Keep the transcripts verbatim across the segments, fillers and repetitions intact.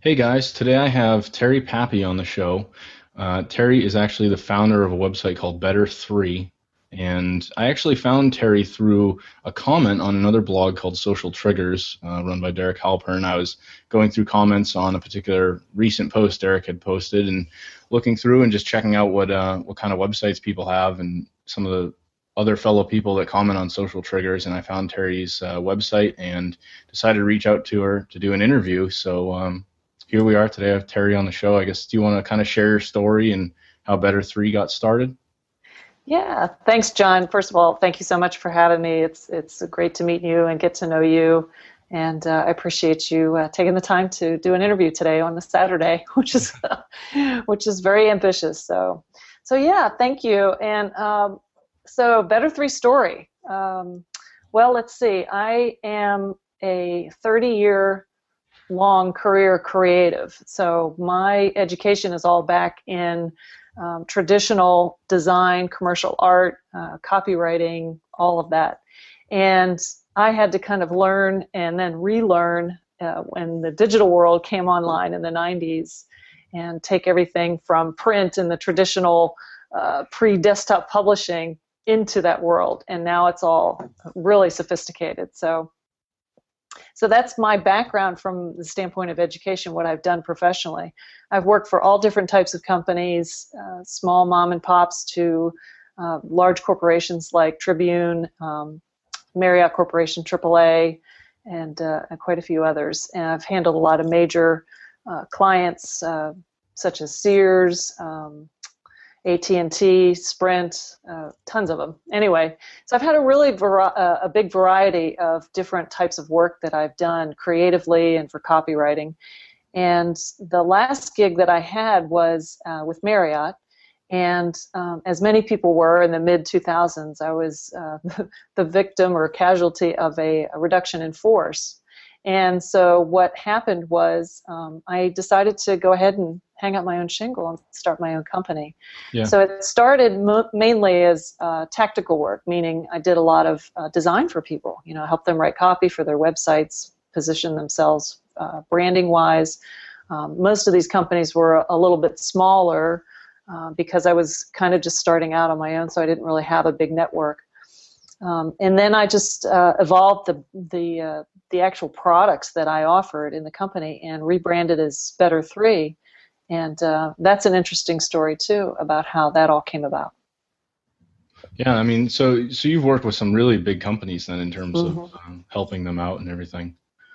Hey guys, today I have Terry Pappy on the show. Uh, Terry is actually the founder of a website called Better three, and I actually found Terry through a comment on another blog called Social Triggers, uh, run by Derek Halpern. I was going through comments on a particular recent post Derek had posted, and looking through and just checking out what uh, what kind of websites people have, and some of the other fellow people that comment on Social Triggers. And I found Terry's uh, website and decided to reach out to her to do an interview. So. Um, here we are today. I have Terry on the show. I guess, do you want to kind of share your story and how Better three got started? Yeah, thanks, John. First of all, thank you so much for having me. It's it's great to meet you and get to know you, and uh, I appreciate you uh, taking the time to do an interview today on the Saturday, which is which is very ambitious. So, so yeah, thank you. And um, so, Better three story. Um, well, let's see. I am a thirty-year long career creative. So my education is all back in um, traditional design, commercial art, uh, copywriting, all of that. And I had to kind of learn and then relearn uh, when the digital world came online in the nineties, and take everything from print and the traditional uh, pre-desktop publishing into that world. And now it's all really sophisticated. So So that's my background from the standpoint of education, what I've done professionally. I've worked for all different types of companies, uh, small mom and pops to uh, large corporations like Tribune, um, Marriott Corporation, triple A, and, uh, and quite a few others. And I've handled a lot of major uh, clients uh, such as Sears, um, A T and T, Sprint, uh, tons of them. Anyway, so I've had a really var- uh, a big variety of different types of work that I've done creatively and for copywriting. And the last gig that I had was uh, with Marriott. And um, as many people were in the mid two thousands, I was uh, the victim or casualty of a, a reduction in force. And so what happened was um, I decided to go ahead and hang up my own shingle and start my own company. Yeah. So it started mo- mainly as uh, tactical work, meaning I did a lot of uh, design for people, you know, help them write copy for their websites, position themselves uh, branding-wise. Um, most of these companies were a little bit smaller uh, because I was kind of just starting out on my own, so I didn't really have a big network. Um, and then I just uh, evolved the the uh, the actual products that I offered in the company and rebranded as Better three. And uh, that's an interesting story, too, about how that all came about. Yeah, I mean, so so you've worked with some really big companies then in terms of Mm-hmm. um, helping them out and everything.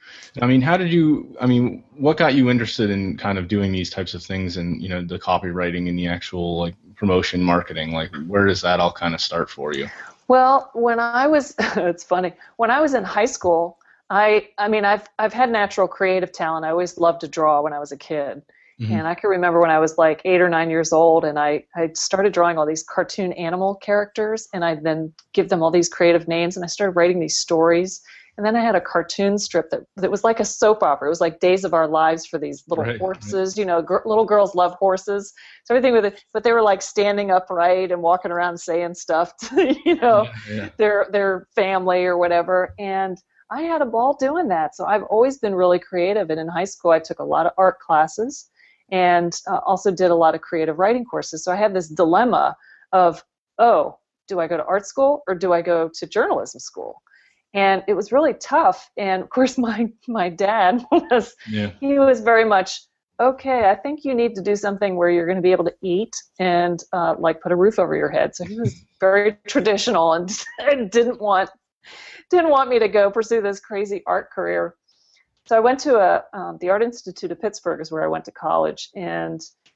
I mean, how did you, I mean, what got you interested in kind of doing these types of things and, you know, the copywriting and the actual like promotion marketing? Like, where does that all kind of start for you? Well, when I was, it's funny, when I was in high school, I, I mean, I've, I've had natural creative talent. I always loved to draw when I was a kid. Hmm. And I can remember when I was like eight or nine years old, and I, I started drawing all these cartoon animal characters, and I then give them all these creative names, and I started writing these stories. And then I had a cartoon strip that, that was like a soap opera. It was like Days of Our Lives for these little Right, right. horses. You know, gr- little girls love horses. So everything with it, but they were like standing upright and walking around saying stuff to, you know, Yeah, yeah. their their family or whatever. And I had a ball doing that. So I've always been really creative. And in high school, I took a lot of art classes and uh, also did a lot of creative writing courses. So I had this dilemma of, oh, do I go to art school or do I go to journalism school? And it was really tough. And of course, my my dad was Yeah. he was very much, okay, I think you need to do something where you're going to be able to eat and uh, like put a roof over your head. So he was very traditional and didn't want didn't want me to go pursue this crazy art career. So I went to a um, the Art Institute of Pittsburgh is where I went to college, and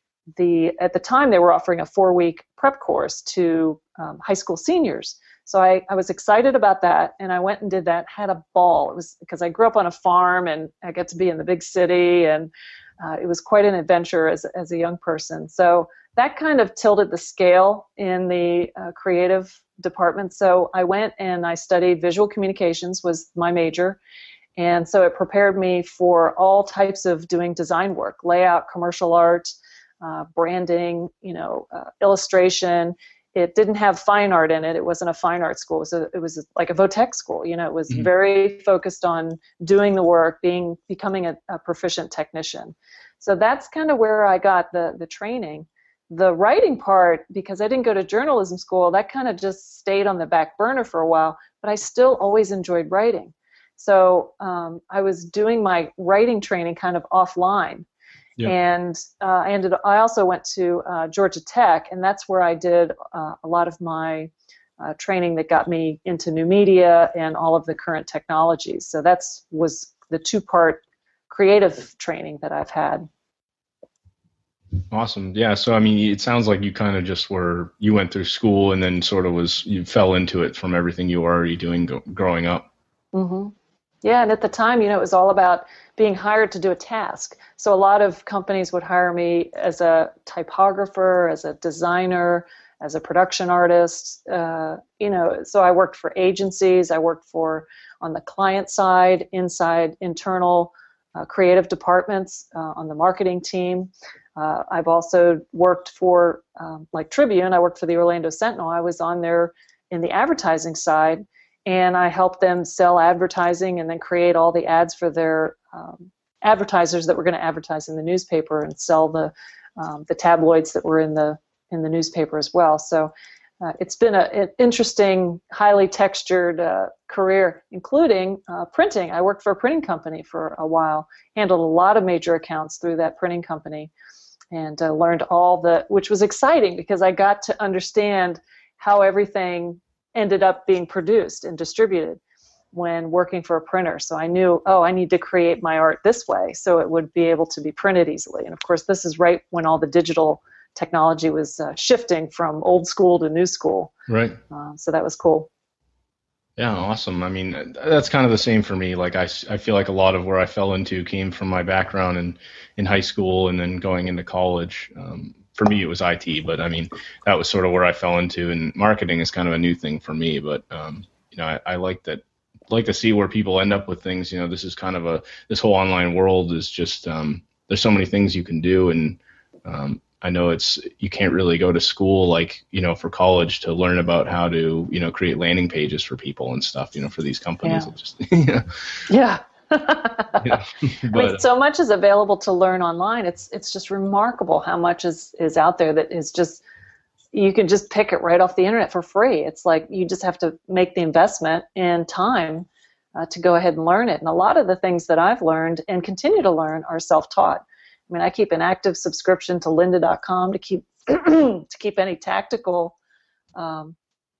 the at the time they were offering a four-week prep course to um, high school seniors. So I, I was excited about that, and I went and did that, had a ball. It was because I grew up on a farm, and I got to be in the big city, and uh, it was quite an adventure as, as a young person. So that kind of tilted the scale in the uh, creative department. So I went and I studied visual communications was my major. And so it prepared me for all types of doing design work, layout, commercial art, uh, branding, you know, uh, illustration. It didn't have fine art in it. It wasn't a fine art school. It was, a, it was like a vo-tech school. You know, it was Mhm. very focused on doing the work, being becoming a, a proficient technician. So that's kind of where I got the, the training. The writing part, because I didn't go to journalism school, that kind of just stayed on the back burner for a while, but I still always enjoyed writing. So um, I was doing my writing training kind of offline. Yep. And uh, I ended. I also went to uh, Georgia Tech, and that's where I did uh, a lot of my uh, training that got me into new media and all of the current technologies. So that's was the two-part creative training that I've had. Awesome. Yeah. So, I mean, it sounds like you kind of just were, you went through school and then sort of was, you fell into it from everything you were already doing go, growing up. Mm-hmm. Yeah. And at the time, you know, it was all about being hired to do a task. So a lot of companies would hire me as a typographer, as a designer, as a production artist. Uh, you know, so I worked for agencies. I worked for, on the client side, inside internal uh, creative departments, uh, on the marketing team. Uh, I've also worked for, um, like Tribune, I worked for the Orlando Sentinel. I was on there in the advertising side, and I helped them sell advertising and then create all the ads for their um, advertisers that were going to advertise in the newspaper and sell the um, the tabloids that were in the in the newspaper as well. So uh, it's been a, an interesting, highly textured uh, career, including uh, printing. I worked for a printing company for a while, handled a lot of major accounts through that printing company. And uh, learned all the, which was exciting because I got to understand how everything ended up being produced and distributed when working for a printer. So I knew, oh, I need to create my art this way so it would be able to be printed easily. And of course, this is right when all the digital technology was uh, shifting from old school to new school. Right. Uh, so that was cool. Yeah, awesome. I mean, that's kind of the same for me. Like, I, I feel like a lot of where I fell into came from my background in, in high school and then going into college. Um, for me, it was I T, but I mean, that was sort of where I fell into. And marketing is kind of a new thing for me. But, um, you know, I, I like that, like to see where people end up with things. You know, this is kind of a, this whole online world is just, um, there's so many things you can do. And, um, I know it's, you can't really go to school like, you know, for college to learn about how to, you know, create landing pages for people and stuff, you know, for these companies. Yeah. It just, yeah. Yeah. yeah. But, I mean, so much is available to learn online. It's, it's just remarkable how much is, is out there that is just, you can just pick it right off the internet for free. It's like, you just have to make the investment and time uh, to go ahead and learn it. And a lot of the things that I've learned and continue to learn are self-taught. I mean, I keep an active subscription to lynda dot com to keep to keep any tactical um,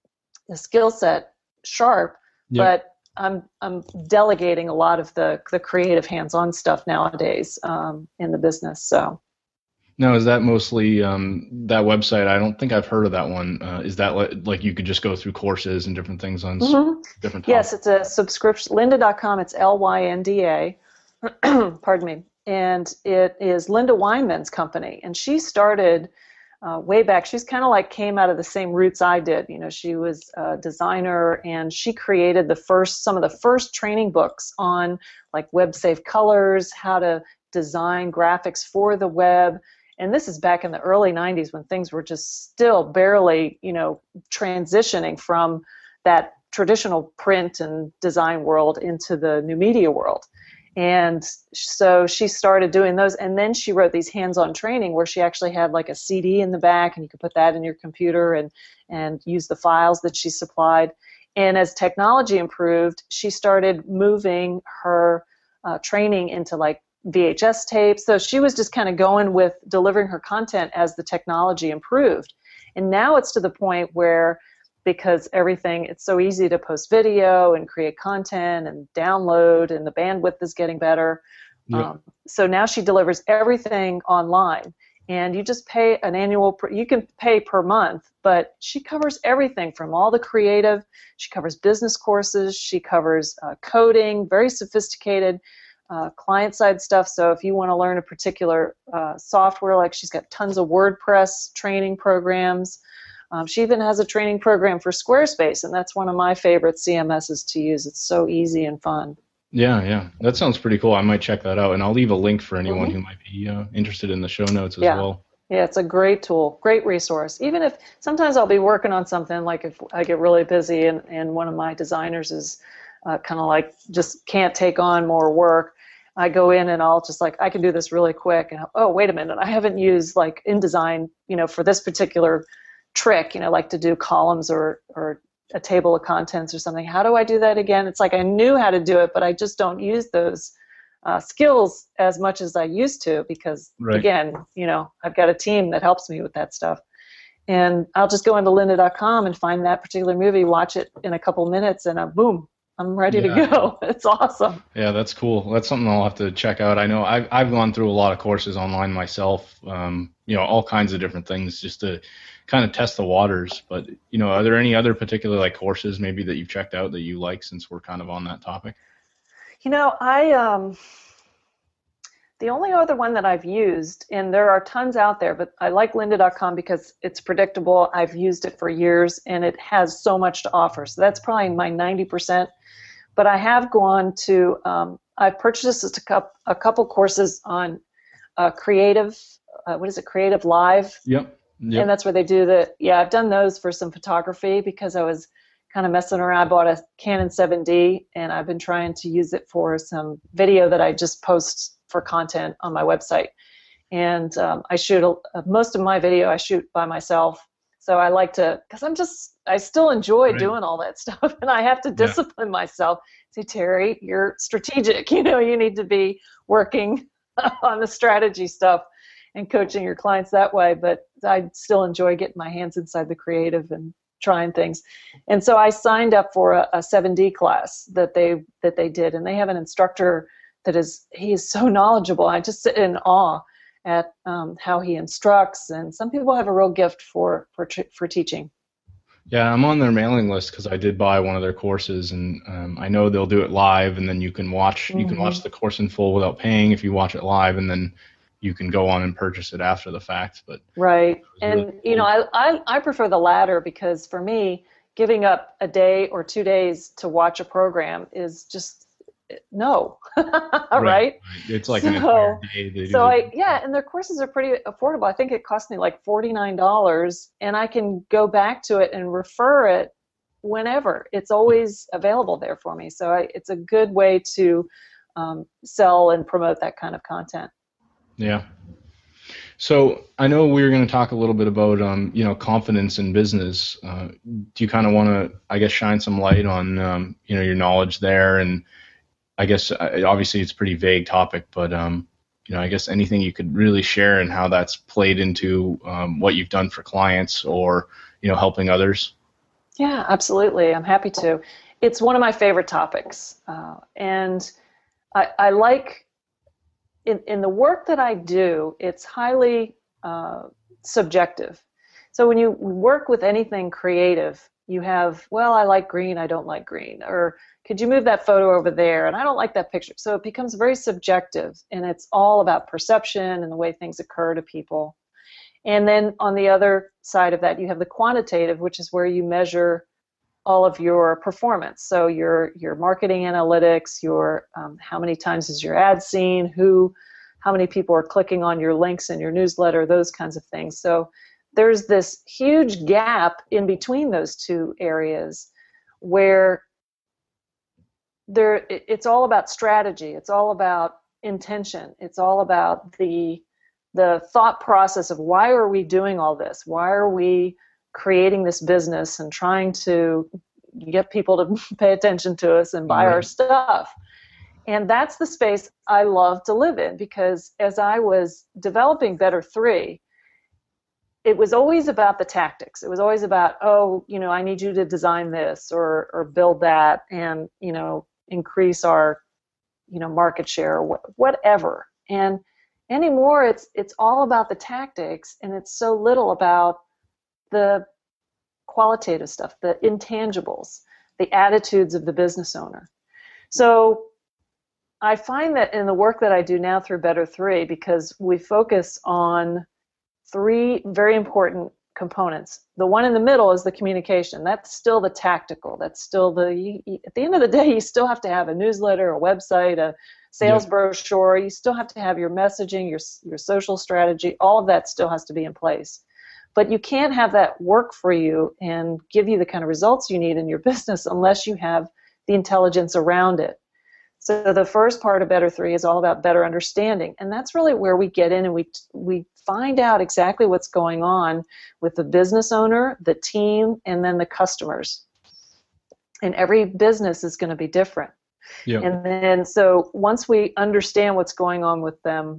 skill set sharp, yeah. But I'm I'm delegating a lot of the the creative hands-on stuff nowadays um, in the business. So. Now, is that mostly um, that website? I don't think I've heard of that one. Uh, is that like, like you could just go through courses and different things on mm-hmm. different topics? Yes, it's a subscription. lynda dot com. It's L Y N D A. Pardon me. And it is Linda Weinman's company. And she started uh, way back. She's kind of like came out of the same roots I did. You know, she was a designer, and she created the first, some of the first training books on like web safe colors, how to design graphics for the web. And this is back in the early nineties when things were just still barely, you know, transitioning from that traditional print and design world into the new media world. And so she started doing those, and then she wrote these hands-on training where she actually had like a C D in the back, and you could put that in your computer and, and use the files that she supplied. And as technology improved, she started moving her uh, training into like V H S tapes. So she was just kind of going with delivering her content as the technology improved. And now it's to the point where, because everything, it's so easy to post video and create content and download, and the bandwidth is getting better. Yep. Um, so now she delivers everything online, and you just pay an annual, per, you can pay per month, but she covers everything from all the creative, she covers business courses, she covers uh, coding, very sophisticated uh, client-side stuff. So if you want to learn a particular uh, software, like she's got tons of WordPress training programs. Um, she even has a training program for Squarespace, and that's one of my favorite C M Ss to use. It's so easy and fun. Yeah, yeah. That sounds pretty cool. I might check that out, and I'll leave a link for anyone mm-hmm. who might be uh, interested in the show notes as yeah. well. Yeah, it's a great tool, great resource. Even if sometimes I'll be working on something, like if I get really busy and, and one of my designers is uh, kind of like just can't take on more work, I go in and I'll just like, I can do this really quick. And oh, wait a minute, I haven't used like InDesign, you know, for this particular trick, you know, like to do columns or, or a table of contents or something. How do I do that again? It's like I knew how to do it, but I just don't use those uh, skills as much as I used to because, right. again, you know, I've got a team that helps me with that stuff. And I'll just go into lynda dot com and find that particular movie, watch it in a couple minutes, and uh, boom, I'm ready yeah. to go. It's awesome. Yeah, that's cool. That's something I'll have to check out. I know I've, I've gone through a lot of courses online myself, um, you know, all kinds of different things just to kind of test the waters. But, you know, are there any other particular like courses maybe that you've checked out that you like since we're kind of on that topic? You know, I, um, the only other one that I've used, and there are tons out there, but I like lynda dot com because it's predictable. I've used it for years and it has so much to offer. So that's probably my ninety percent. But I have gone to, um, I've purchased a couple, a couple courses on uh, creative, uh, what is it, Creative Live? Yep. Yep. And that's where they do the, yeah, I've done those for some photography because I was kind of messing around. I bought a Canon seven D and I've been trying to use it for some video that I just post for content on my website. And um, I shoot, a, most of my video I shoot by myself. So I like to, because I'm just, I still enjoy right. doing all that stuff, and I have to discipline yeah. myself. Say, Terry, you're strategic. You know, you need to be working on the strategy stuff and coaching your clients that way. But I still enjoy getting my hands inside the creative and trying things. And so I signed up for a, a seven D class that they that they did, and they have an instructor that is he is so knowledgeable. I just sit in awe at um, how he instructs, and some people have a real gift for for for teaching. Yeah, I'm on their mailing list because I did buy one of their courses, and um, I know they'll do it live, and then you can watch mm-hmm. you can watch the course in full without paying if you watch it live, and then you can go on and purchase it after the fact. But right, and really cool. you know, I, I I prefer the latter because for me, giving up a day or two days to watch a program is just no, right. right? It's like so, an entire day. They so do I yeah, and their courses are pretty affordable. I think it cost me like forty-nine dollars, and I can go back to it and refer it whenever. It's always available there for me. So I, it's a good way to um, sell and promote that kind of content. Yeah. So I know we were going to talk a little bit about, um, you know, confidence in business. Uh, do you kind of want to, I guess, shine some light on, um, you know, your knowledge there? And I guess uh, obviously it's a pretty vague topic, but, um, you know, I guess anything you could really share and how that's played into um, what you've done for clients or, you know, helping others. Yeah, absolutely. I'm happy to. It's one of my favorite topics. Uh, and I, I like, In, in the work that I do, it's highly uh, subjective. So when you work with anything creative, you have, well, I like green, I don't like green, or could you move that photo over there, and I don't like that picture. So it becomes very subjective, and it's all about perception and the way things occur to people. And then on the other side of that, you have the quantitative, which is where you measure all of your performance. So your your marketing analytics, your um, how many times is your ad seen, who, how many people are clicking on your links in your newsletter, those kinds of things. So there's this huge gap in between those two areas where there it, it's all about strategy. It's all about intention. It's all about the the thought process of why are we doing all this? Why are we creating this business and trying to get people to pay attention to us and buy mm-hmm. our stuff. And that's the space I love to live in, because as I was developing Better three, it was always about the tactics. It was always about, oh, you know, I need you to design this or or build that and, you know, increase our, you know, market share or wh- whatever. And anymore, it's it's all about the tactics, and it's so little about the qualitative stuff, the intangibles, the attitudes of the business owner. So I find that in the work that I do now through Better three, because we focus on three very important components. The one in the middle is the communication. That's still the tactical. That's still the, you, you, at the end of the day, you still have to have a newsletter, a website, a sales yeah. brochure. You still have to have your messaging, your your social strategy. All of that still has to be in place. But you can't have that work for you and give you the kind of results you need in your business unless you have the intelligence around it. So the first part of Better Three is all about better understanding, and that's really where we get in and we we find out exactly what's going on with the business owner, the team, and then the customers. And every business is going to be different. Yep. And then so once we understand what's going on with them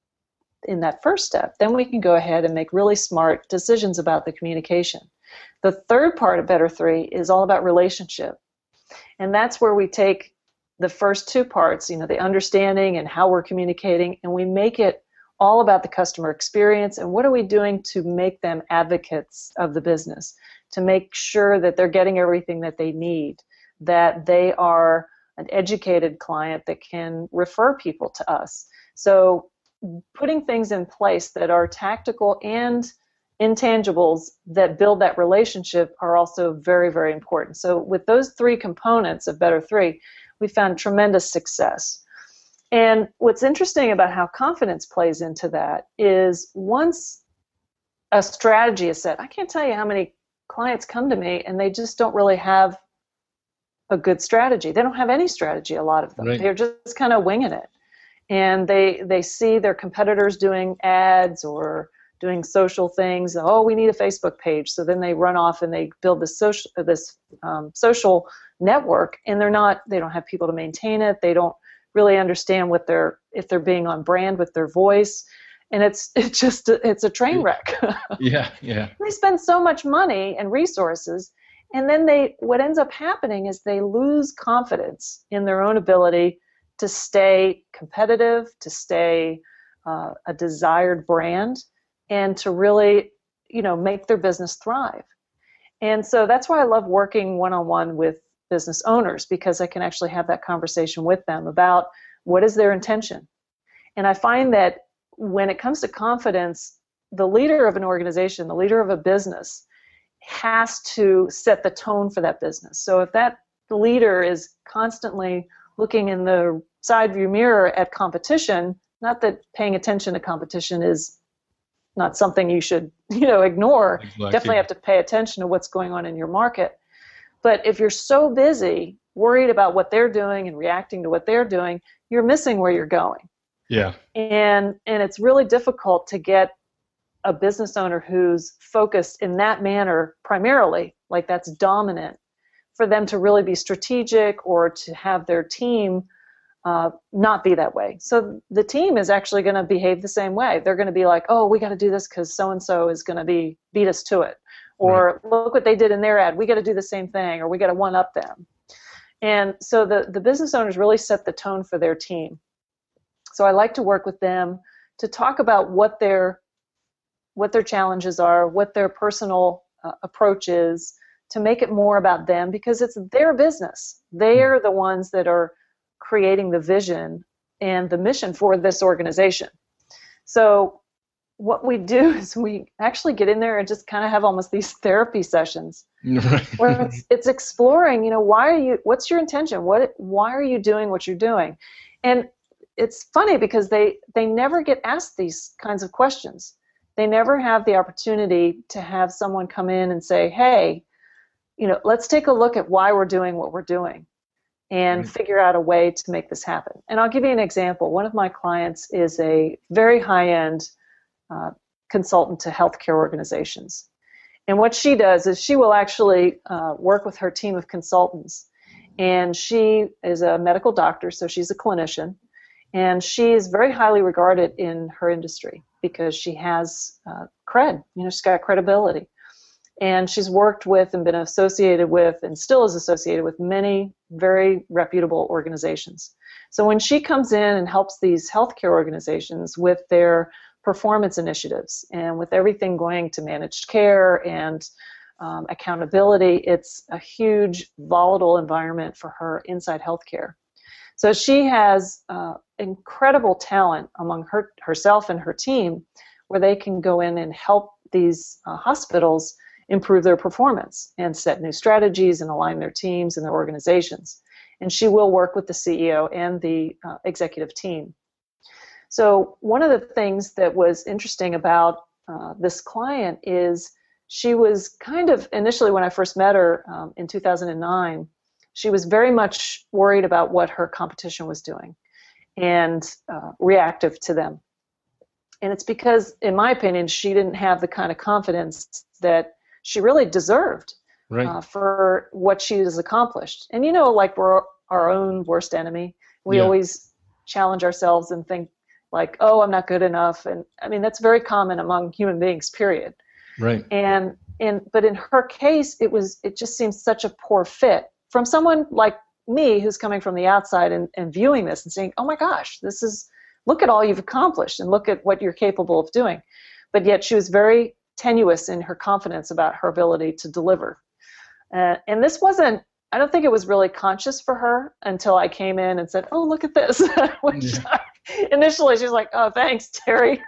in that first step, then we can go ahead and make really smart decisions about the communication. The third part of Better Three is all about relationship. And that's where we take the first two parts, you know, the understanding and how we're communicating, and we make it all about the customer experience and what are we doing to make them advocates of the business, to make sure that they're getting everything that they need, that they are an educated client that can refer people to us. So putting things in place that are tactical and intangibles that build that relationship are also very, very important. So with those three components of Better Three, we found tremendous success. And what's interesting about how confidence plays into that is once a strategy is set, I can't tell you how many clients come to me and they just don't really have a good strategy. They don't have any strategy, a lot of them. Right. They're just kind of winging it. And they they see their competitors doing ads or doing social things. Oh, we need a Facebook page. So then they run off and they build this social this um, social network, and they're not. They don't have people to maintain it. They don't really understand what they're if they're being on brand with their voice, and it's it's just a, it's a train wreck. Yeah, yeah. They spend so much money and resources, and then they what ends up happening is they lose confidence in their own ability to stay competitive, to stay uh, a desired brand, and to really, you know, make their business thrive. And so that's why I love working one-on-one with business owners, because I can actually have that conversation with them about what is their intention. And I find that when it comes to confidence, the leader of an organization, the leader of a business, has to set the tone for that business. So if that leader is constantly looking in the side view mirror at competition, not that paying attention to competition is not something you should, you know, ignore. Exactly. Definitely have to pay attention to what's going on in your market. But if you're so busy worried about what they're doing and reacting to what they're doing, you're missing where you're going. Yeah. And and it's really difficult to get a business owner who's focused in that manner primarily, like that's dominant, for them to really be strategic or to have their team uh, not be that way. So the team is actually going to behave the same way. They're going to be like, oh, we got to do this because so-and-so is going to be beat us to it. Or right. Look what they did in their ad. We got to do the same thing, or we got to one-up them. And so the, the business owners really set the tone for their team. So I like to work with them to talk about what their what their challenges are, what their personal uh, approach is, to make it more about them, because it's their business. They're the ones that are creating the vision and the mission for this organization. So what we do is we actually get in there and just kind of have almost these therapy sessions Right. where it's, it's exploring, you know, why are you, what's your intention? What, why are you doing what you're doing? And it's funny because they, they never get asked these kinds of questions. They never have the opportunity to have someone come in and say, hey, you know, let's take a look at why we're doing what we're doing and mm-hmm. figure out a way to make this happen. And I'll give you an example. One of my clients is a very high-end uh, consultant to healthcare organizations. And what she does is she will actually uh, work with her team of consultants. And she is a medical doctor, so she's a clinician. And she is very highly regarded in her industry because she has uh, cred. You know, she's got credibility. And she's worked with and been associated with and still is associated with many very reputable organizations. So when she comes in and helps these healthcare organizations with their performance initiatives and with everything going to managed care and um, accountability, it's a huge volatile environment for her inside healthcare. So she has uh, incredible talent among her herself and her team where they can go in and help these uh, hospitals improve their performance and set new strategies and align their teams and their organizations. And she will work with the C E O and the uh, executive team. So one of the things that was interesting about uh, this client is she was kind of, initially when I first met her um, in two thousand nine, she was very much worried about what her competition was doing and uh, reactive to them. And it's because, in my opinion, she didn't have the kind of confidence that she really deserved Right. uh, for what she has accomplished. And, you know, like we're our own worst enemy. We Yeah. always challenge ourselves and think like, oh, I'm not good enough. And I mean, that's very common among human beings, period. Right. And, and, but in her case, it was, it just seems such a poor fit from someone like me who's coming from the outside and, and viewing this and saying, oh my gosh, this is, look at all you've accomplished and look at what you're capable of doing. But yet she was very tenuous in her confidence about her ability to deliver. Uh, and this wasn't, I don't think it was really conscious for her until I came in and said, oh, look at this. Which Yeah. initially she was like, oh, thanks, Terry.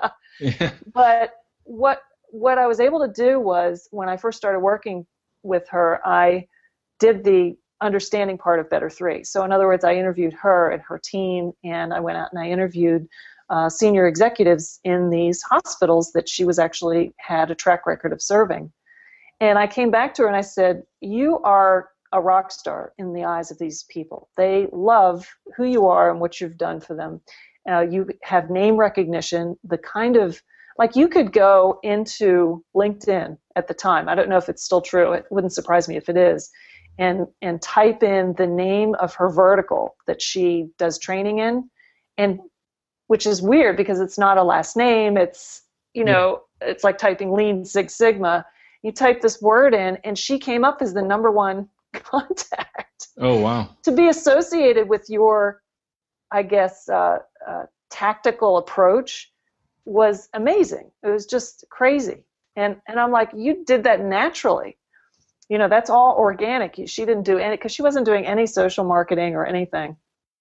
Yeah. But what what I was able to do was, when I first started working with her, I did the understanding part of Better Three. So in other words, I interviewed her and her team, and I went out and I interviewed uh, senior executives in these hospitals that she was actually had a track record of serving. And I came back to her and I said, you are a rock star in the eyes of these people. They love who you are and what you've done for them. Uh, you have name recognition, the kind of, like you could go into LinkedIn at the time. I don't know if it's still true. It wouldn't surprise me if it is. And, and type in the name of her vertical that she does training in, and which is weird because it's not a last name. It's, you know, yeah. It's like typing Lean Six Sigma. You type this word in, and she came up as the number one contact. Oh, wow. To be associated with your, I guess, uh, uh, tactical approach was amazing. It was just crazy. And and I'm like, you did that naturally. You know, that's all organic. She didn't do any, because she wasn't doing any social marketing or anything.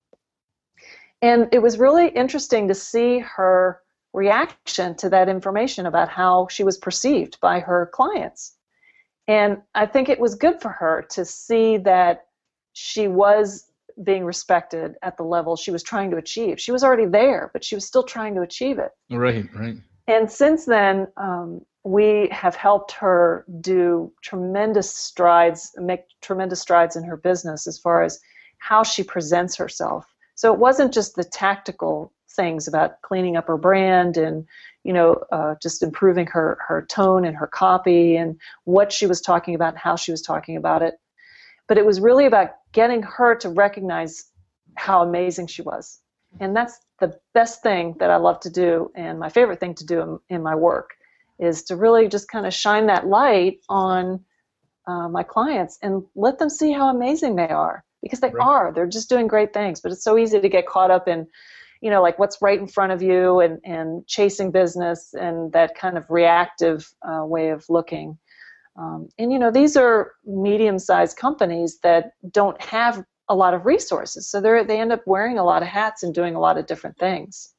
And it was really interesting to see her reaction to that information about how she was perceived by her clients. And I think it was good for her to see that she was being respected at the level she was trying to achieve. She was already there, but she was still trying to achieve it. Right, right. And since then, um, we have helped her do tremendous strides, make tremendous strides in her business as far as how she presents herself. So it wasn't just the tactical things about cleaning up her brand and, you know, uh, just improving her, her tone and her copy and what she was talking about and how she was talking about it. But it was really about getting her to recognize how amazing she was. And that's the best thing that I love to do, and my favorite thing to do in, in my work, is to really just kind of shine that light on uh, my clients and let them see how amazing they are, because they Right. are. They're just doing great things. But it's so easy to get caught up in, you know, like what's right in front of you and, and chasing business and that kind of reactive uh, way of looking. Um, and, you know, these are medium-sized companies that don't have a lot of resources. So they they end up wearing a lot of hats and doing a lot of different things.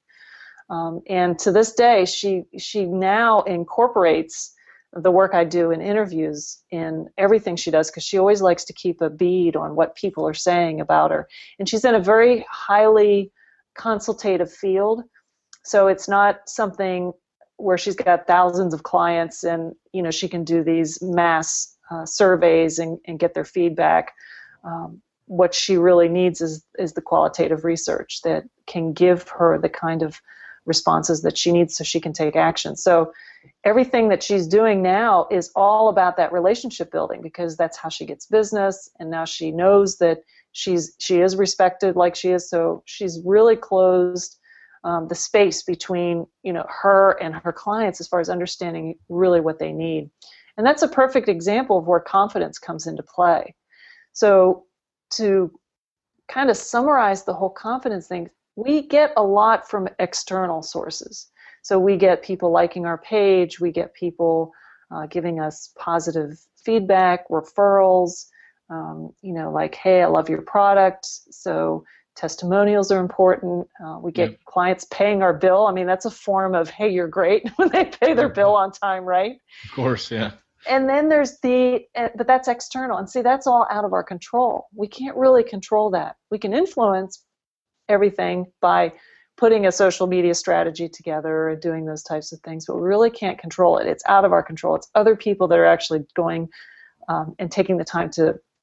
Um, and to this day, she she now incorporates the work I do in interviews in everything she does, because she always likes to keep a bead on what people are saying about her. And she's in a very highly consultative field. So it's not something where she's got thousands of clients and, you know, she can do these mass uh, surveys and, and get their feedback. Um, what she really needs is, is the qualitative research that can give her the kind of responses that she needs so she can take action. So everything that she's doing now is all about that relationship building, because that's how she gets business. And now she knows that she's she is respected like she is. So she's really closed um, the space between, you know, her and her clients as far as understanding really what they need. And that's a perfect example of where confidence comes into play. So to kind of summarize the whole confidence thing, we get a lot from external sources. So we get people liking our page, we get people uh, giving us positive feedback, referrals, um, you know, like, hey, I love your product. So testimonials are important. Uh, we get yep. clients paying our bill. I mean, that's a form of, hey, you're great, when they pay their bill on time, right? Of course, yeah. And then there's the, but that's external. And see, that's all out of our control. We can't really control that. We can influence everything by putting a social media strategy together and doing those types of things, but we really can't control it. It's out of our control. It's other people that are actually going um, and taking the time to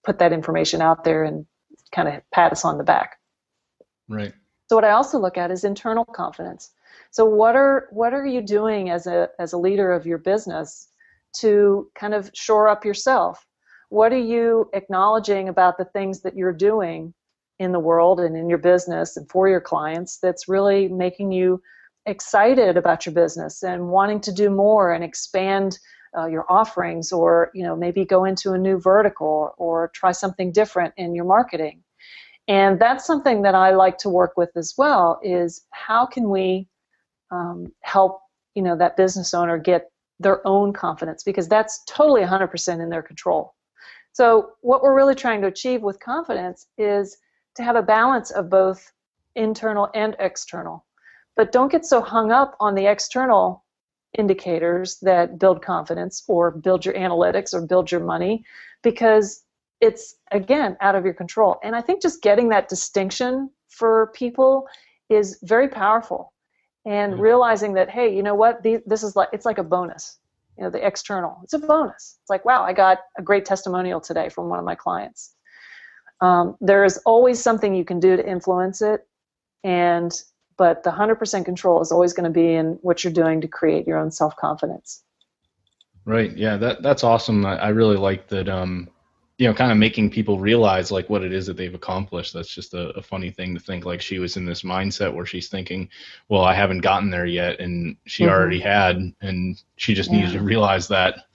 put that information out there and kind of pat us on the back. Right. So what I also look at is internal confidence. So what are what are you doing as a as a leader of your business to kind of shore up yourself? What are you acknowledging about the things that you're doing in the world and in your business and for your clients that's really making you excited about your business and wanting to do more and expand uh, your offerings, or you know, maybe go into a new vertical or try something different in your marketing? And that's something that I like to work with as well, is how can we um, help, you know, that business owner get their own confidence, because that's totally one hundred percent in their control. So what we're really trying to achieve with confidence is to have a balance of both internal and external. But don't get so hung up on the external indicators that build confidence or build your analytics or build your money, because it's, again, out of your control. And I think just getting that distinction for people is very powerful. And mm-hmm. realizing that, hey, you know what, the, this is like, it's like a bonus. You know, the external, it's a bonus. It's like, wow, I got a great testimonial today from one of my clients. Um, there is always something you can do to influence it, and but the one hundred percent control is always going to be in what you're doing to create your own self-confidence. Right. Yeah, that that's awesome. I, I really like that. Um, you know, kind of making people realize like what it is that they've accomplished. That's just a, a funny thing to think. Like, she was in this mindset where she's thinking, well, I haven't gotten there yet, and she mm-hmm. already had, and she just yeah. needed to realize that.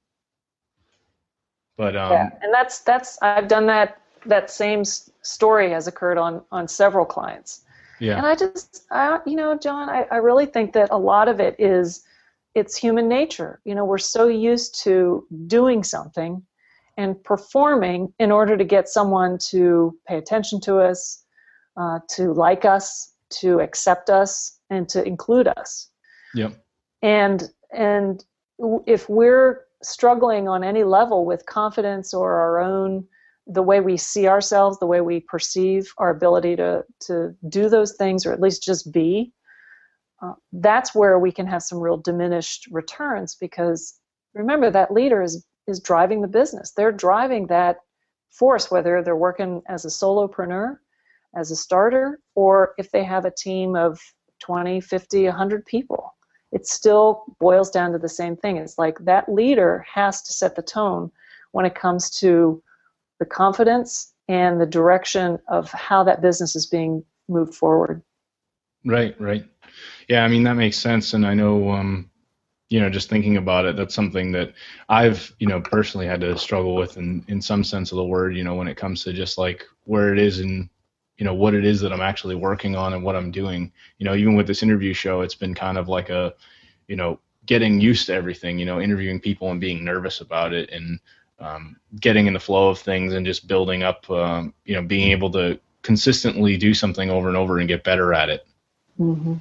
But um, yeah, and that's that's I've done that. That same story has occurred on on several clients. Yeah. And I just, I, you know, John, I, I really think that a lot of it is, it's human nature. You know, we're so used to doing something and performing in order to get someone to pay attention to us, uh, to like us, to accept us, and to include us. Yep. And and if we're struggling on any level with confidence or our own, the way we see ourselves, the way we perceive our ability to, to do those things, or at least just be, uh, that's where we can have some real diminished returns, because remember, that leader is, is driving the business. They're driving that force, whether they're working as a solopreneur, as a starter, or if they have a team of twenty, fifty, one hundred people. It still boils down to the same thing. It's like that leader has to set the tone when it comes to the confidence and the direction of how that business is being moved forward. Right, right. Yeah, I mean, that makes sense. And I know, um, you know, just thinking about it, that's something that I've, you know, personally had to struggle with in, in some sense of the word, you know, when it comes to just like where it is and, you know, what it is that I'm actually working on and what I'm doing. You know, even with this interview show, it's been kind of like a, you know, getting used to everything, you know, interviewing people and being nervous about it, and Um, getting in the flow of things and just building up, um, you know, being able to consistently do something over and over and get better at it. Mm-hmm.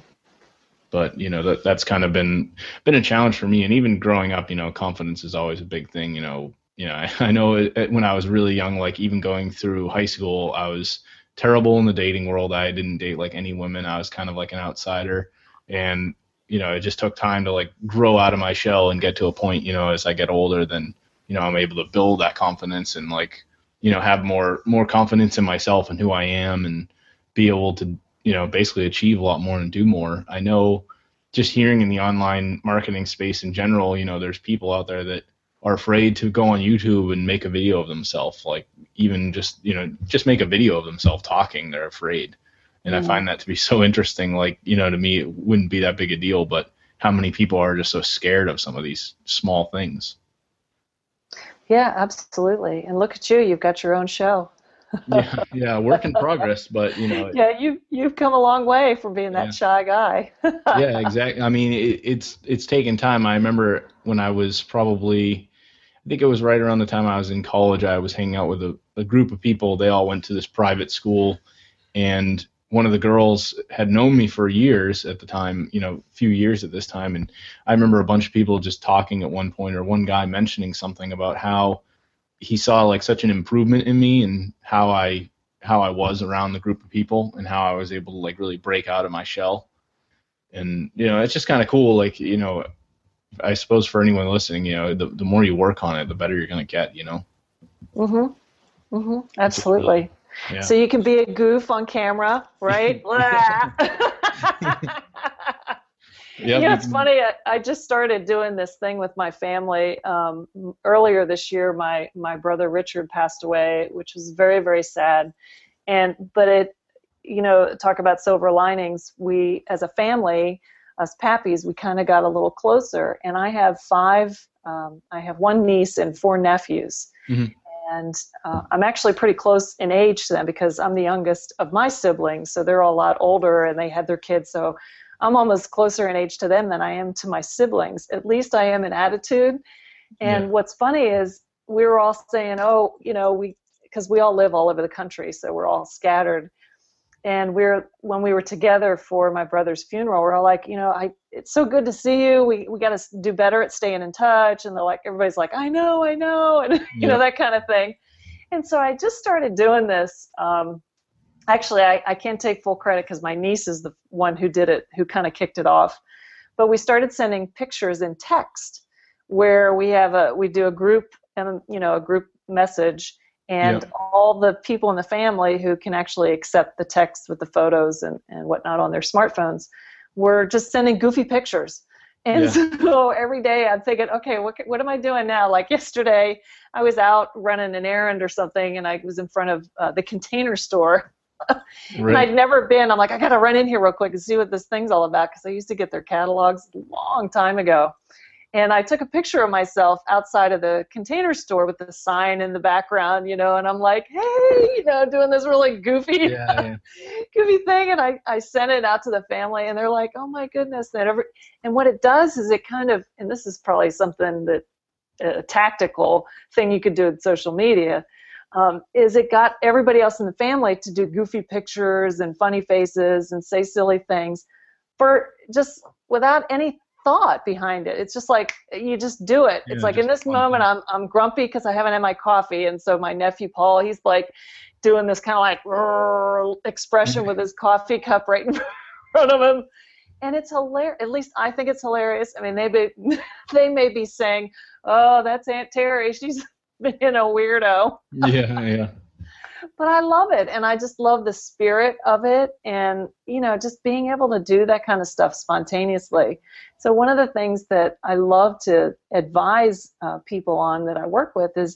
But, you know, that that's kind of been been a challenge for me. And even growing up, you know, confidence is always a big thing. You know, you know, I, I know it, when I was really young, like even going through high school, I was terrible in the dating world. I didn't date like any women. I was kind of like an outsider. And, you know, it just took time to like grow out of my shell and get to a point, you know, as I get older, then you know, I'm able to build that confidence and like, you know, have more, more confidence in myself and who I am, and be able to, you know, basically achieve a lot more and do more. I know just hearing in the online marketing space in general, you know, there's people out there that are afraid to go on YouTube and make a video of themselves. Like even just, you know, just make a video of themselves talking, they're afraid. And mm-hmm. I find that to be so interesting. Like, you know, to me, it wouldn't be that big a deal, but how many people are just so scared of some of these small things. Yeah, absolutely. And look at you, you've got your own show. yeah, yeah, work in progress, but you know. Yeah, you you've come a long way from being that yeah. shy guy. yeah, exactly. I mean, it, it's it's taken time. I remember when I was probably, I think it was right around the time I was in college, I was hanging out with a, a group of people. They all went to this private school, and one of the girls had known me for years at the time, you know, a few years at this time. And I remember a bunch of people just talking at one point, or one guy mentioning something about how he saw like such an improvement in me and how I, how I was around the group of people and how I was able to like really break out of my shell. And, you know, it's just kind of cool. Like, you know, I suppose for anyone listening, you know, the, the more you work on it, the better you're going to get, you know? Mm-hmm. Mm-hmm. Absolutely. Yeah. So you can be a goof on camera, right? Yep, You know, you it's can, funny. I, I just started doing this thing with my family. Um, earlier this year, my my brother Richard passed away, which was very, very sad. And but it, you know, talk about silver linings. We, as a family, us Pappies, we kind of got a little closer. And I have five. Um, I have one niece and four nephews. mm-hmm. And uh, I'm actually pretty close in age to them because I'm the youngest of my siblings. So they're all a lot older and they had their kids. So I'm almost closer in age to them than I am to my siblings. At least I am in attitude. And Yeah. what's funny is we were all saying, oh, you know, we, because we all live all over the country. So we're all scattered. And we're, when we were together for my brother's funeral, we're all like, you know, I, it's so good to see you. We, we got to do better at staying in touch. And they're like, everybody's like, I know, I know. And, you Yeah. know, that kind of thing. And so I just started doing this. Um, actually, I, I can't take full credit because my niece is the one who did it, who kind of kicked it off. But we started sending pictures in text where we have a, we do a group and, you know, a group message. And Yep. all the people in the family who can actually accept the text with the photos and, and whatnot on their smartphones, we're just sending goofy pictures. And Yeah. so every day I'm thinking, okay, what what am I doing now? Like yesterday, I was out running an errand or something, and I was in front of uh, the Container Store. And Right. I'd never been. I'm like, I got to run in here real quick and see what this thing's all about because I used to get their catalogs a long time ago. And I took a picture of myself outside of the Container Store with the sign in the background, you know, and I'm like, hey, you know, doing this really goofy, Yeah, yeah. goofy thing. And I, I sent it out to the family and they're like, oh my goodness. That ever, and what it does is it kind of, and this is probably something that a tactical thing you could do with social media, um, is it got everybody else in the family to do goofy pictures and funny faces and say silly things for just without any thought behind it. It's just like you just do it. Yeah, it's like in this moment I'm I'm grumpy because I haven't had my coffee, and so my nephew Paul, he's like doing this kind of like expression with his coffee cup right in front of him, and it's hilarious. At least I think it's hilarious. I mean, they be, they may be saying, "Oh, that's Aunt Terry. She's being a weirdo." Yeah, yeah. But I love it, and I just love the spirit of it, and you know, just being able to do that kind of stuff spontaneously. So one of the things that I love to advise uh, people on that I work with is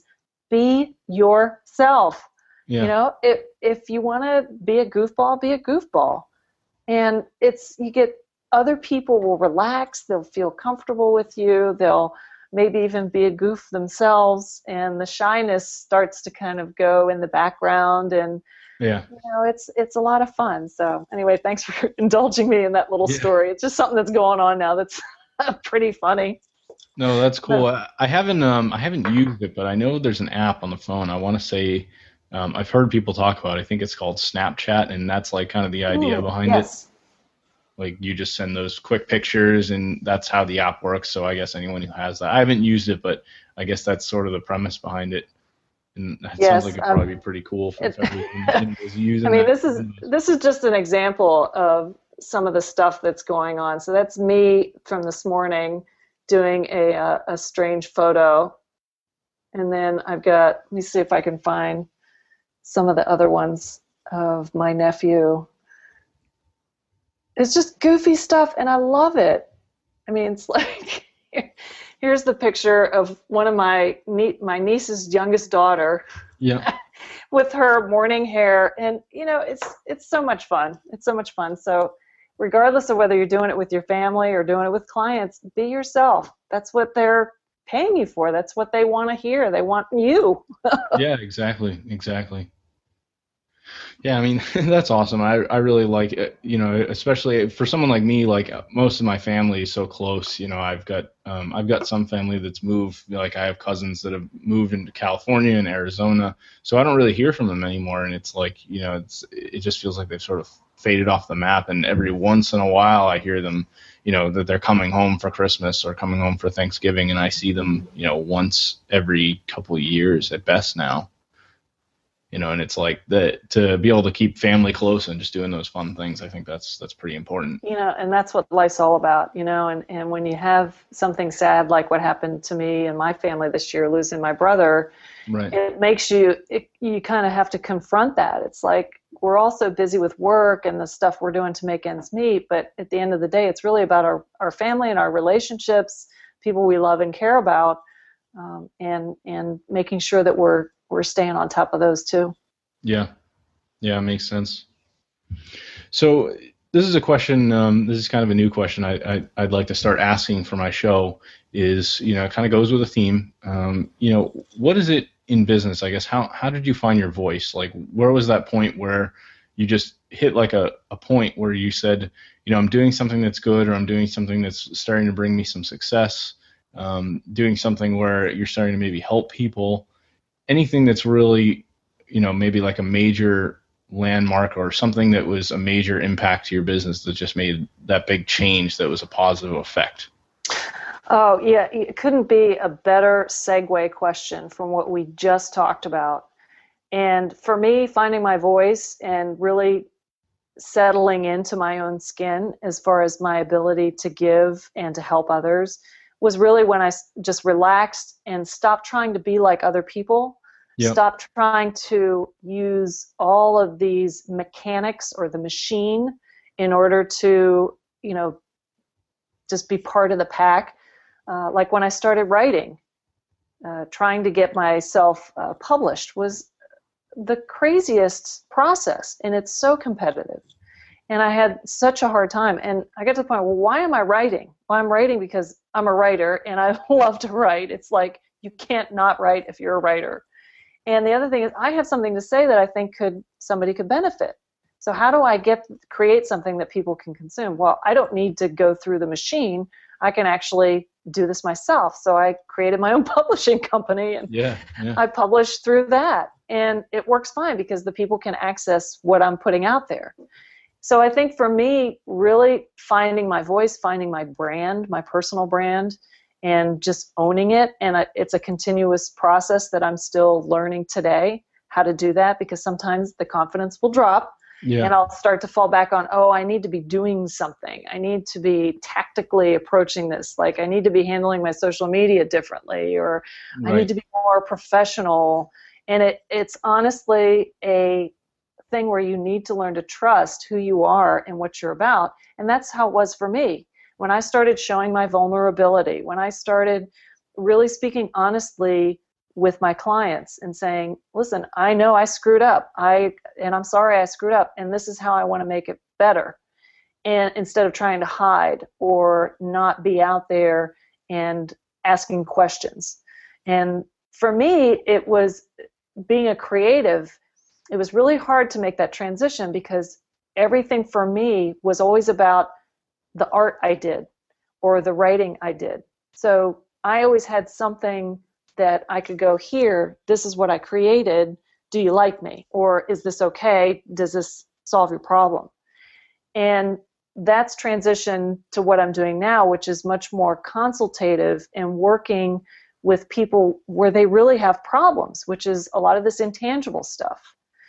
be yourself. Yeah. You know, if if you want to be a goofball, be a goofball, and it's you get other people will relax, they'll feel comfortable with you, they'll maybe even be a goof themselves, and the shyness starts to kind of go in the background, and Yeah. you know, it's it's a lot of fun. So anyway, thanks for indulging me in that little Yeah. story. It's just something that's going on now that's pretty funny. No, that's cool. I, I haven't um I haven't used it, but I know there's an app on the phone. I want to say um, I've heard people talk about it. I think it's called Snapchat, and that's like kind of the idea Ooh, behind yes. it. Like you just send those quick pictures, and that's how the app works. So I guess anyone who has that, I haven't used it, but I guess that's sort of the premise behind it. And it Yes, sounds like it'd um, probably be pretty cool for it- everyone who's using I mean, that. this is this is just an example of some of the stuff that's going on. So that's me from this morning doing a uh, a strange photo, and then I've got. Let me see if I can find some of the other ones of my nephew. It's just goofy stuff, and I love it. I mean, it's like here's the picture of one of my nie- my niece's youngest daughter Yeah. with her morning hair, and you know, it's it's so much fun. It's so much fun. So regardless of whether you're doing it with your family or doing it with clients, be yourself. That's what they're paying you for. That's what they want to hear. They want you. Yeah, exactly. Exactly. Yeah, I mean, that's awesome. I, I really like it, you know, especially for someone like me, like uh, most of my family is so close. You know, I've got um, I've got some family that's moved, like I have cousins that have moved into California and Arizona, so I don't really hear from them anymore. And it's like, you know, it's it just feels like they've sort of faded off the map. And every once in a while I hear them, you know, that they're coming home for Christmas or coming home for Thanksgiving, and I see them, you know, once every couple of years at best now. you know, and it's like that to be able to keep family close and just doing those fun things. I think that's that's pretty important. You know, and that's what life's all about, you know, and, and when you have something sad like what happened to me and my family this year, losing my brother, Right. it makes you, it, you kind of have to confront that. It's like we're all so busy with work and the stuff we're doing to make ends meet, but at the end of the day, it's really about our, our family and our relationships, people we love and care about, um, and and making sure that we're we're staying on top of those too. Yeah. Yeah, it makes sense. So this is a question, um, this is kind of a new question I, I, I'd like to start asking for my show is, you know, it kind of goes with a theme. Um, you know, what is it in business, I guess? How how did you find your voice? Like, where was that point where you just hit like a, a point where you said, you know, I'm doing something that's good, or I'm doing something that's starting to bring me some success, um, doing something where you're starting to maybe help people, anything that's really, you know, maybe like a major landmark or something that was a major impact to your business that just made that big change that was a positive effect? Oh, yeah, it couldn't be a better segue question from what we just talked about. And for me, finding my voice and really settling into my own skin as far as my ability to give and to help others was really when I just relaxed and stopped trying to be like other people. Yep. Stop trying to use all of these mechanics or the machine in order to, you know, just be part of the pack. Uh, like when I started writing, uh, trying to get myself uh, published was the craziest process, and it's so competitive. And I had such a hard time. And I got to the point, well, why am I writing? Well, I'm writing because I'm a writer and I love to write. It's like you can't not write if you're a writer. And the other thing is I have something to say that I think could somebody could benefit. So how do I get create something that people can consume? Well, I don't need to go through the machine. I can actually do this myself. So I created my own publishing company, and yeah, yeah. I published through that. And it works fine because the people can access what I'm putting out there. So I think for me, really finding my voice, finding my brand, my personal brand, and just owning it. And I, it's a continuous process that I'm still learning today how to do that, because sometimes the confidence will drop. Yeah. And I'll start to fall back on, oh, I need to be doing something. I need to be tactically approaching this. Like I need to be handling my social media differently, or right. I need to be more professional. And it it's honestly a thing where you need to learn to trust who you are and what you're about. And that's how it was for me. When I started showing my vulnerability, when I started really speaking honestly with my clients and saying, listen, I know I screwed up. I and I'm sorry I screwed up, and this is how I want to make it better. And instead of trying to hide or not be out there and asking questions. And for me, it was being a creative. It was really hard to make that transition because everything for me was always about the art I did or the writing I did. So I always had something that I could go, here, this is what I created. Do you like me? Or is this okay? Does this solve your problem? And that's transitioned to what I'm doing now, which is much more consultative and working with people where they really have problems, which is a lot of this intangible stuff.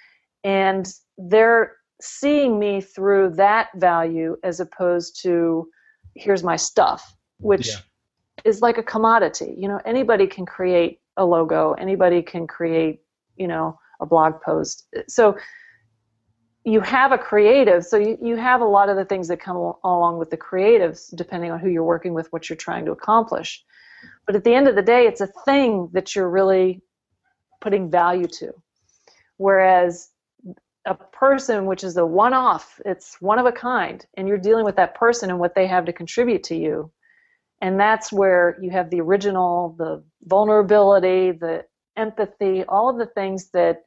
And they're seeing me through that value as opposed to, here's my stuff, which yeah. is like a commodity. You know, anybody can create a logo, anybody can create, you know, a blog post. So you have a creative, so you, you have a lot of the things that come along with the creatives, depending on who you're working with, what you're trying to accomplish. But at the end of the day, it's a thing that you're really putting value to. Whereas a person, which is a one-off, it's one of a kind, and you're dealing with that person and what they have to contribute to you. And that's where you have the original, the vulnerability, the empathy, all of the things that,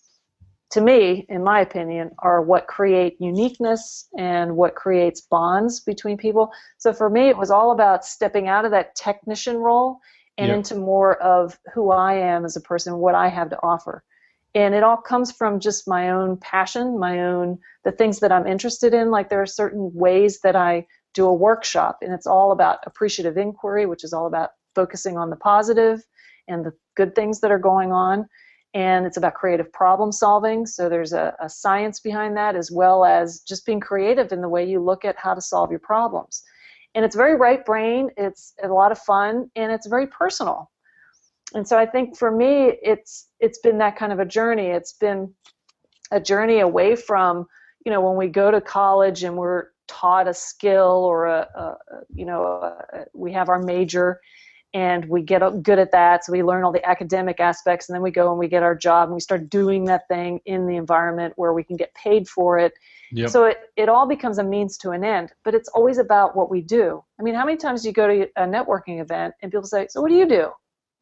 to me, in my opinion, are what create uniqueness and what creates bonds between people. So for me, it was all about stepping out of that technician role and yep. into more of who I am as a person, what I have to offer. And it all comes from just my own passion, my own, the things that I'm interested in. Like there are certain ways that I do a workshop, and it's all about appreciative inquiry, which is all about focusing on the positive and the good things that are going on. and it's about creative problem solving. So there's a, a science behind that, as well as just being creative in the way you look at how to solve your problems. And it's very right brain, it's a lot of fun, and it's very personal. And so I think for me, it's it's been that kind of a journey. It's been a journey away from, you know, when we go to college and we're taught a skill or a, a you know, a, we have our major and we get good at that. So we learn all the academic aspects, and then we go and we get our job and we start doing that thing in the environment where we can get paid for it. Yep. So it, it all becomes a means to an end, but it's always about what we do. I mean, how many times do you go to a networking event and people say, so what do you do?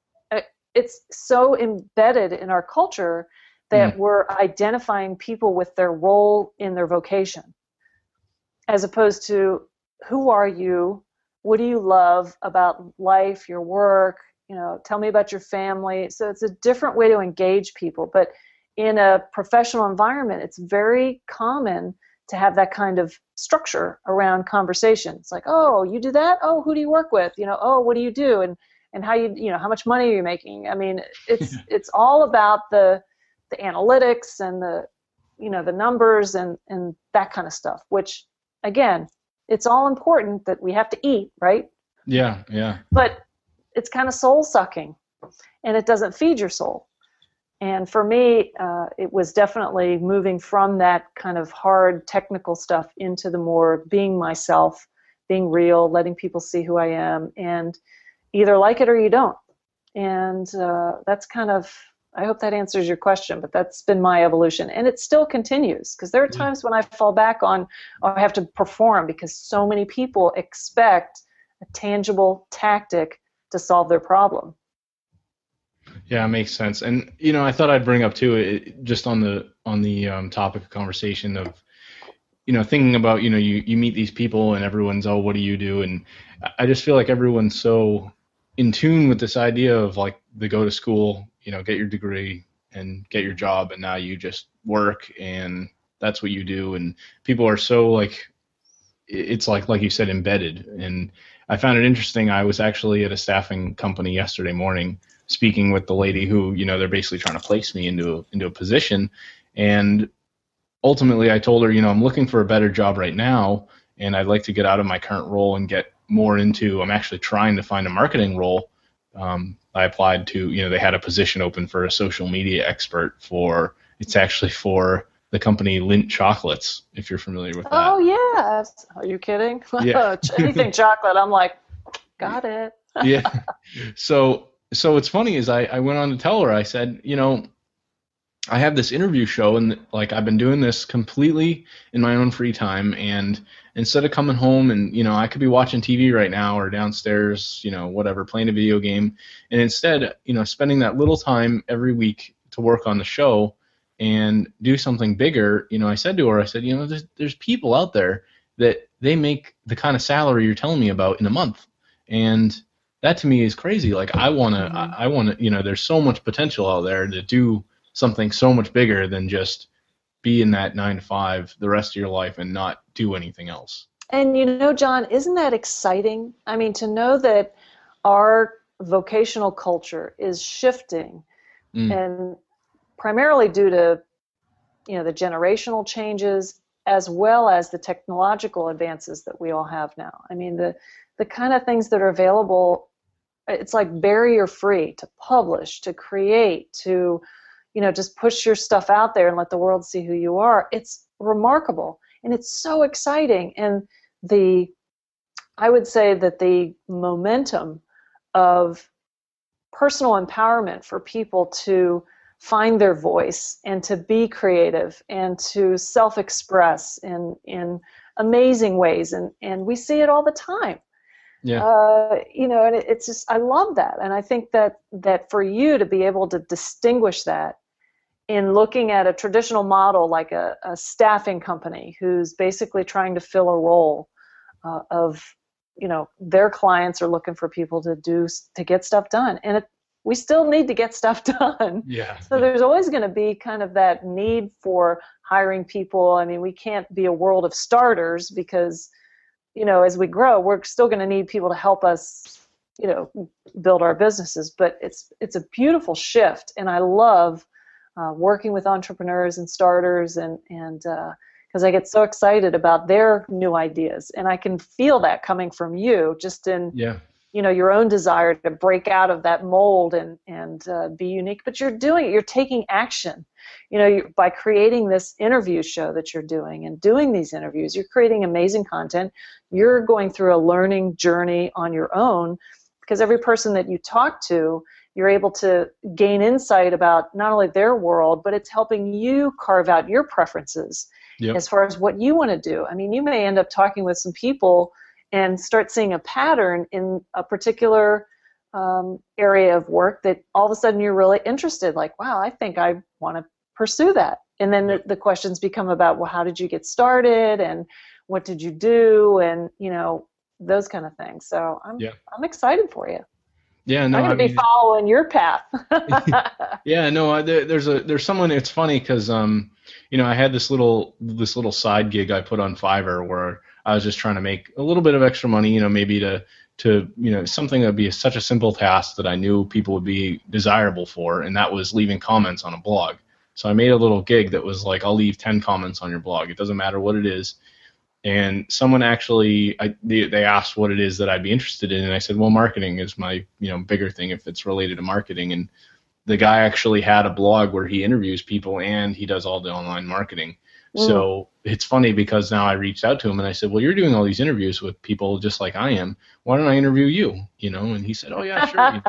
It's so embedded in our culture that mm. we're identifying people with their role in their vocation, as opposed to who are you, what do you love about life, your work, you know, tell me about your family. So it's a different way to engage people. But in a professional environment, it's very common to have that kind of structure around conversation. It's like, oh, you do that? Oh, who do you work with? You know, oh, what do you do? And and how you, you know, how much money are you making? I mean, it's it's all about the the analytics and the, you know, the numbers and, and that kind of stuff, which, again, it's all important that we have to eat, right? Yeah, yeah. But it's kind of soul-sucking, and it doesn't feed your soul. And for me, uh, it was definitely moving from that kind of hard technical stuff into the more being myself, being real, letting people see who I am, and either like it or you don't. And uh, that's kind of, I hope that answers your question, but that's been my evolution. And it still continues, because there are times when I fall back on, oh, I have to perform, because so many people expect a tangible tactic to solve their problem. Yeah, it makes sense. And, you know, I thought I'd bring up too, it, just on the, on the um, topic of conversation of, you know, thinking about, you know, you, you meet these people and everyone's, oh, what do you do? And I just feel like everyone's so in tune with this idea of like they go to school, you know, get your degree and get your job, and now you just work and that's what you do. And people are so like, it's like, like you said, embedded. And I found it interesting. I was actually at a staffing company yesterday morning speaking with the lady who, you know, they're basically trying to place me into, into a position. And ultimately I told her, you know, I'm looking for a better job right now, and I'd like to get out of my current role and get more into, I'm actually trying to find a marketing role. Um, I applied to, you know, they had a position open for a social media expert for, it's actually for the company Lindt Chocolates, if you're familiar with that. Oh, yeah. Are you kidding? Yeah. Anything chocolate, I'm like, got it. Yeah. So, so what's funny is I, I went on to tell her, I said, you know, I have this interview show, and like I've been doing this completely in my own free time, and instead of coming home and, you know, I could be watching T V right now or downstairs, you know, whatever, playing a video game, and instead, you know, spending that little time every week to work on the show and do something bigger, you know, I said to her, I said, you know, there's, there's people out there that they make the kind of salary you're telling me about in a month, and that to me is crazy. Like I want to, mm-hmm. I, I want to, you know, there's so much potential out there to do something so much bigger than just be in that nine to five the rest of your life and not do anything else. And you know, John, isn't that exciting? I mean, to know that our vocational culture is shifting, mm. and primarily due to, you know, the generational changes as well as the technological advances that we all have now. I mean, the the kind of things that are available, it's like barrier free to publish, to create, to, you know, just push your stuff out there and let the world see who you are. It's remarkable, and it's so exciting. And the, I would say that the momentum of personal empowerment for people to find their voice and to be creative and to self-express in, in amazing ways. And, and we see it all the time. Yeah. Uh, you know, and it, it's just, I love that. And I think that, that for you to be able to distinguish that in looking at a traditional model like a, a staffing company who's basically trying to fill a role uh, of, you know, their clients are looking for people to do, to get stuff done. And it, we still need to get stuff done. Yeah. So there's always going to be kind of that need for hiring people. I mean, we can't be a world of starters because, you know, as we grow, we're still going to need people to help us, you know, build our businesses. But it's it's a beautiful shift, and I love uh, working with entrepreneurs and starters, and and because uh, I get so excited about their new ideas, and I can feel that coming from you, just in Yeah. you know, your own desire to break out of that mold and and uh, be unique. But you're doing it. You're taking action. You know, you, by creating this interview show that you're doing and doing these interviews, you're creating amazing content. You're going through a learning journey on your own, because every person that you talk to, you're able to gain insight about not only their world, but it's helping you carve out your preferences Yep. as far as what you want to do. I mean, you may end up talking with some people and start seeing a pattern in a particular um, area of work that all of a sudden you're really interested, like, wow, I think I want to pursue that. And then the, the questions become about, well, how did you get started, and what did you do, and, you know, those kind of things. So I'm Yeah. I'm excited for you. Yeah, no, I'm going to I be mean, following your path. yeah, no, I, there, there's a there's someone. It's funny because um, you know, I had this little this little side gig I put on Fiverr where I was just trying to make a little bit of extra money, you know, maybe to to you know something that would be such a simple task that I knew people would be desirable for, and that was leaving comments on a blog. So I made a little gig that was like, I'll leave ten comments on your blog. It doesn't matter what it is. And someone actually, I, they, they asked what it is that I'd be interested in, and I said, well, marketing is my, you know, bigger thing if it's related to marketing. And the guy actually had a blog where he interviews people and he does all the online marketing. Mm. So it's funny because now I reached out to him and I said, well, you're doing all these interviews with people just like I am. Why don't I interview you? You know, and he said, oh yeah,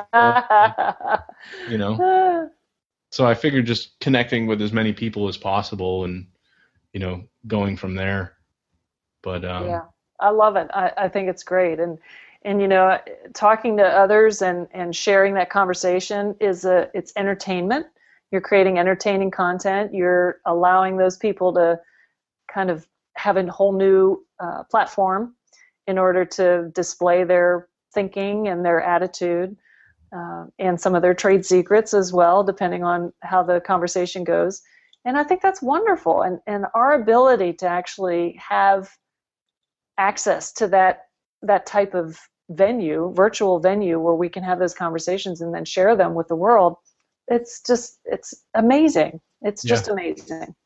sure. You know, so I figured just connecting with as many people as possible and, you know, going from there. But um, yeah, I love it. I, I think it's great. And, and, you know, talking to others and, and sharing that conversation is a, it's entertainment. You're creating entertaining content. You're allowing those people to kind of have a whole new uh, platform in order to display their thinking and their attitude, uh, and some of their trade secrets as well, depending on how the conversation goes. And I think that's wonderful. And, and our ability to actually have access to that that type of venue, virtual venue, where we can have those conversations and then share them with the world, it's just, it's amazing. It's just yeah. amazing.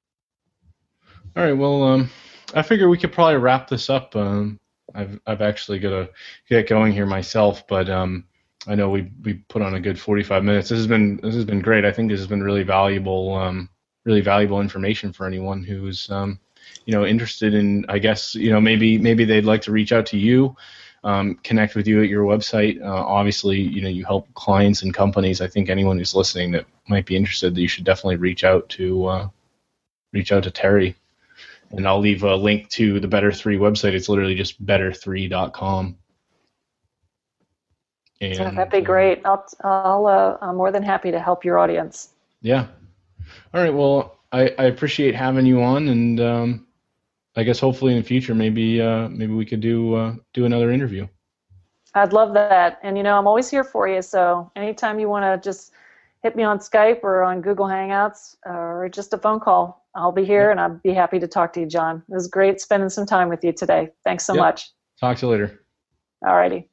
All right, well, um, I figure we could probably wrap this up. Um, I've I've actually got to get going here myself, but um, I know we we put on a good forty-five minutes. This has been this has been great. I think this has been really valuable, um, really valuable information for anyone who's um, you know, interested in, I guess, you know, maybe maybe they'd like to reach out to you, um, connect with you at your website. Uh, obviously, you know, you help clients and companies. I think anyone who's listening that might be interested, you should definitely reach out to uh, reach out to Terry. And I'll leave a link to the Better three website. It's literally just better three dot com. And, so that'd be great. I'll, I'll, uh, I'm more than happy to help your audience. Yeah. All right. Well, I, I appreciate having you on, and um, I guess hopefully in the future, maybe uh, maybe we could do uh, do another interview. I'd love that. And, you know, I'm always here for you. So anytime you want to just hit me on Skype or on Google Hangouts or just a phone call, I'll be here, yeah. and I'd be happy to talk to you, John. It was great spending some time with you today. Thanks so yep. much. Talk to you later. All righty.